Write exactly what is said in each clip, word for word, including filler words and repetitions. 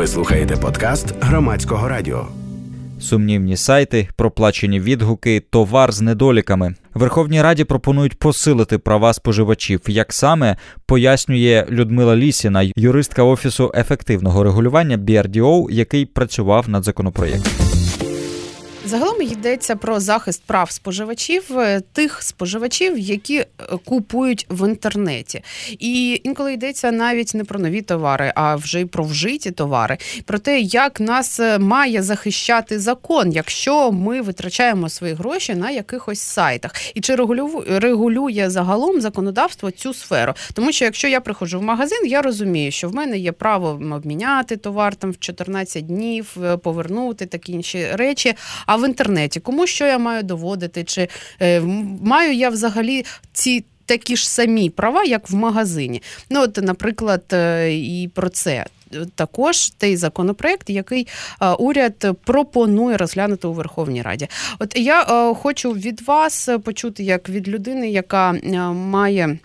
Ви слухаєте подкаст Громадського радіо. Сумнівні сайти, проплачені відгуки, товар з недоліками. Верховній Раді пропонують посилити права споживачів. Як саме, пояснює Людмила Лісіна, юристка Офісу ефективного регулювання бі ар ді о, який працював над законопроєктом. Загалом йдеться про захист прав споживачів, тих споживачів, які купують в інтернеті. І інколи йдеться навіть не про нові товари, а вже й про вжиті товари. Про те, як нас має захищати закон, якщо ми витрачаємо свої гроші на якихось сайтах. І чи регулює загалом законодавство цю сферу. Тому що якщо я приходжу в магазин, я розумію, що в мене є право обміняти товар там в чотирнадцять днів, повернути такі інші речі. А в інтернеті кому що я маю доводити? Чи е, маю я взагалі ці такі ж самі права, як в магазині? Ну, от, наприклад, е, і про це також той законопроект, який е, уряд пропонує розглянути у Верховній Раді. От я е, хочу від вас почути, як від людини, яка е, має...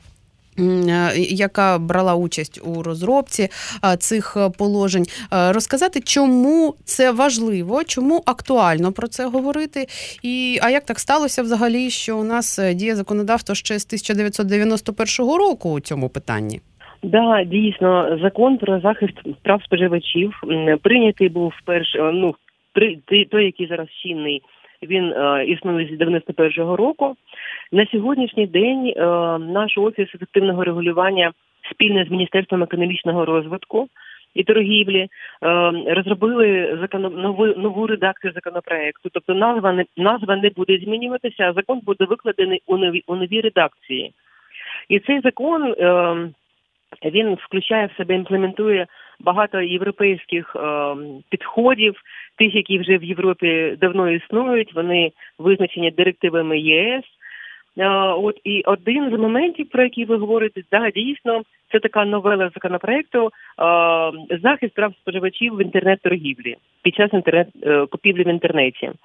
яка брала участь у розробці цих положень, розказати, чому це важливо, чому актуально про це говорити, і а як так сталося взагалі, що у нас діє законодавство ще з тисяча дев'ятсот дев'яносто першого року у цьому питанні? Да, дійсно, закон про захист прав споживачів прийнятий був перш, ну, той, який зараз чинний, він е, існує з дев'яносто першого року. На сьогоднішній день е, наш Офіс ефективного регулювання спільно з Міністерством економічного розвитку і торгівлі е, розробили закон... нову, нову редакцію законопроекту. Тобто назва не, назва не буде змінюватися, а закон буде викладений у нові, у новій редакції. І цей закон, е, він включає в себе, імплементує багато європейських е, підходів, тих, які вже в Європі давно існують, вони визначені директивами ЄС. Е, от і один з моментів, про який ви говорите, да, дійсно, це така новела законопроекту е, захист прав споживачів в інтернет-торгівлі під час інтернет-купівлі в інтернеті. Е,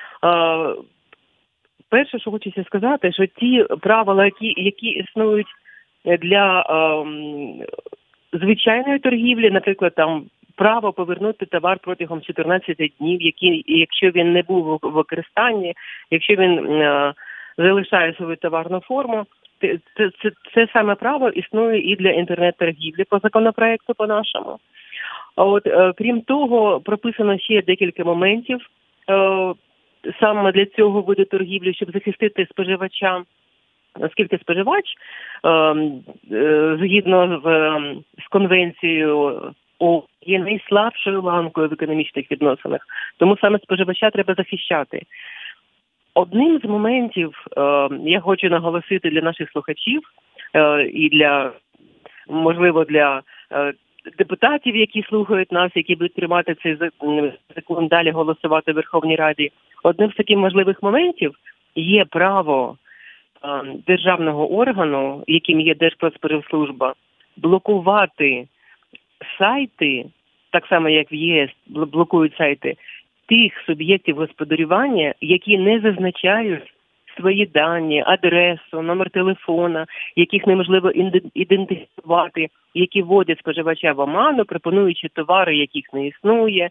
перше, що хочеться сказати, що ті правила, які, які існують для е, звичайної торгівлі, наприклад, там право повернути товар протягом чотирнадцяти днів, які, якщо він не був в використанні, якщо він е, залишає свою товарну форму, це, це, це, це саме право існує і для інтернет-торгівлі по законопроекту по-нашому. А от, е, крім того, прописано ще декілька моментів е, саме для цього виду торгівлі, щоб захистити споживача. Оскільки споживач, е, е, згідно з, е, з конвенцією ООН, є найслабшою ланкою в економічних відносинах, тому саме споживача треба захищати. Одним з моментів, е, я хочу наголосити для наших слухачів е, і для, можливо, для е, депутатів, які слухають нас, які будуть приймати цей закон, далі голосувати в Верховній Раді, одним з таких можливих моментів є право державного органу, яким є Держпродспоживслужба, блокувати сайти, так само як в ЄС блокують сайти, тих суб'єктів господарювання, які не зазначають свої дані, адресу, номер телефона, яких неможливо ідентифікувати, які вводять споживача в оману, пропонуючи товари, яких не існує,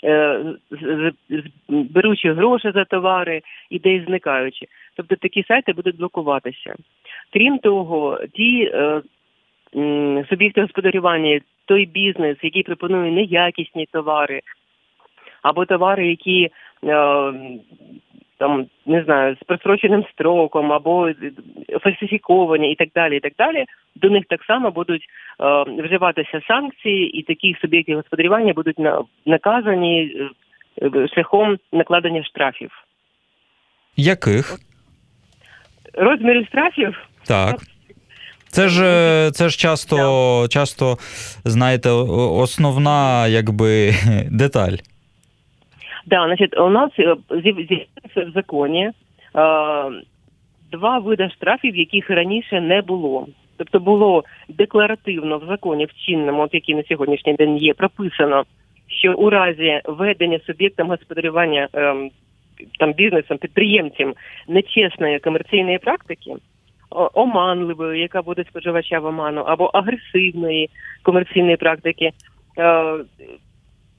беручи гроші за товари і десь зникаючи. Тобто такі сайти будуть блокуватися. Крім того, ті е, м, суб'єкти господарювання, той бізнес, який пропонує неякісні товари, або товари, які, е, там, не знаю, з простроченим строком, або фальсифіковані і так далі, і так далі, до них так само будуть е, вживатися санкції, і такі суб'єкти господарювання будуть на, наказані е, шляхом накладення штрафів. Яких? Розміри штрафів? Так. Це ж, це ж часто, часто, знаєте, основна, якби, деталь. Да, значить, у нас з'явилося в законі е, два види штрафів, яких раніше не було. Тобто було декларативно в законі, в чинному, от який на сьогоднішній день є, прописано, що у разі ведення суб'єктом господарювання е, там бізнесом, підприємцем нечесної комерційної практики, оманливої, яка буде споживача в оману, або агресивної комерційної практики,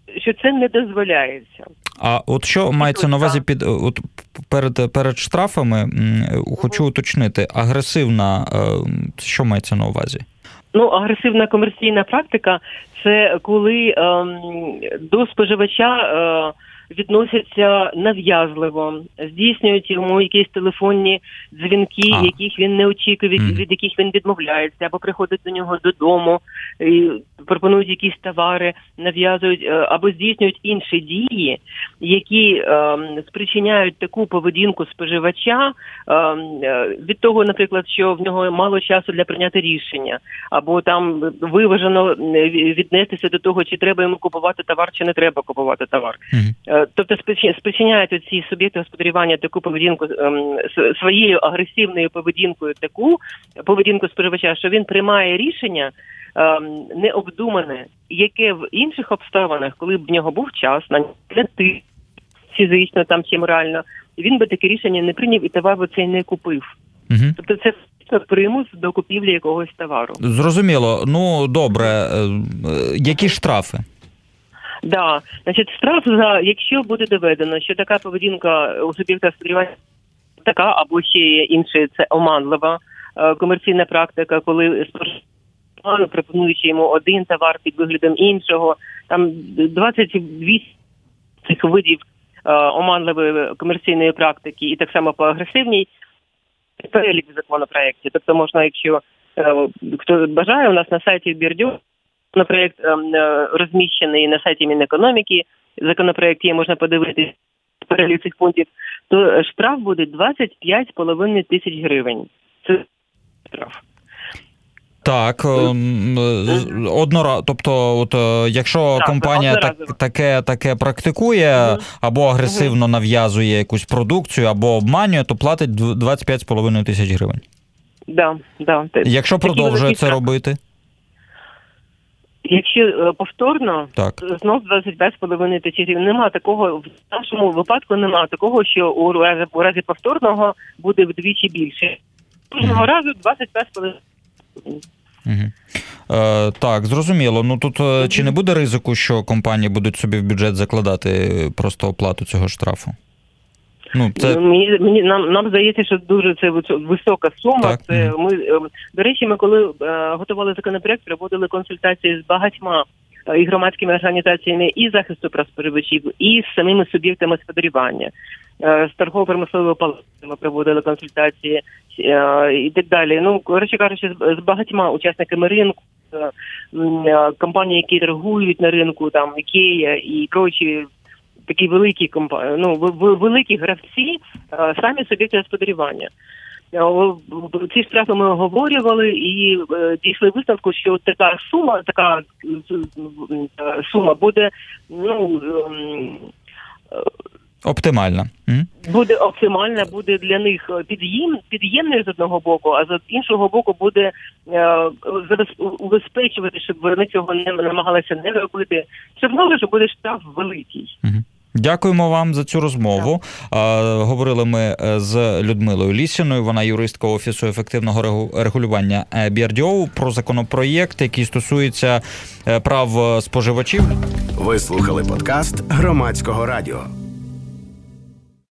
що це не дозволяється. А от що мається на увазі під от перед перед штрафами? Хочу уточнити, агресивна, що мається на увазі? Ну, агресивна комерційна практика – це коли ем, до споживача е, відносяться нав'язливо, здійснюють йому якісь телефонні дзвінки, а. яких він не очікує, від, mm. від яких він відмовляється, або приходить до нього додому, і пропонують якісь товари, нав'язують, або здійснюють інші дії, які е, спричиняють таку поведінку споживача е, від того, наприклад, що в нього мало часу для прийняти рішення, або там виважено віднестися до того, чи треба йому купувати товар, чи не треба купувати товар. Mm. Тобто спричиняють ці суб'єкти господарювання таку поведінку, своєю агресивною поведінкою, таку поведінку споживача, що він приймає рішення необдумане, яке в інших обставинах, коли б в нього був час, на ти фізично там чи морально, він би таке рішення не прийняв і товар би цей не купив. Угу. Тобто це примус до купівлі якогось товару. Зрозуміло. Ну, добре. Які штрафи? Да, значить, штраф за, якщо буде доведено, що така поведінка у суб'єкта господарювання така, або ще є інше, це оманлива е, комерційна практика, коли споживач, пропонуючи йому один товар під виглядом іншого, там двадцять вісім цих видів е, оманливої комерційної практики, і так само по агресивній, перелік в законопроекті. Тобто можна, якщо е, хто бажає, у нас на сайті Бірдьо законопроект розміщений на сайті Мінекономіки, законопроект є, можна подивитися перелік цих пунктів, то штраф буде двадцять п'ять з половиною тисяч гривень. Це штраф. Так, однора, тобто, от, якщо так, компанія так, таке, таке практикує, угу. або агресивно угу. нав'язує якусь продукцію, або обманює, то платить двадцять п'ять з половиною тисяч гривень. Да, да. Якщо Такі продовжує це робити? Якщо повторно, так. знов двадцять п'ять з половиною тисяч гривень. Нема такого, в нашому випадку нема такого, що у разі, у разі повторного буде вдвічі більше. Кожного mm. разу двадцять п'ять з половиною. Угу. Е, так, зрозуміло. Ну тут mm-hmm. чи не буде ризику, що компанії будуть собі в бюджет закладати просто оплату цього штрафу? Ну, це... Мені, мені, нам, нам здається, що дуже це висока сума. Так. Це, ми, до речі, ми коли е, готували законопроект, проводили консультації з багатьма е, і громадськими організаціями і захисту прав споживачів, і з самими суб'єктами господарювання. Е, з торгово-промисловою палатою ми проводили консультації е, і так далі. Ну, коротше кажучи, з, з багатьма учасниками ринку, е, е, компанії, які торгують на ринку, там, Ікея і прочі, такі великі компанії, ну, великі гравці, самі суб'єкти господарювання. Ці штрафи ми оговорювали і дійшли висновку, що така сума, така сума буде, ну, оптимальна. Буде оптимальна, буде для них під'єм, під'ємною з одного боку, а з іншого боку буде убезпечувати, щоб вони цього не намагалися не робити. Все одно, що буде штраф великий. Дякуємо вам за цю розмову. Говорили ми з Людмилою Лісіною, вона юристка Офісу ефективного регулювання бі ар ді о, про законопроєкт, який стосується прав споживачів. Ви слухали подкаст Громадського радіо.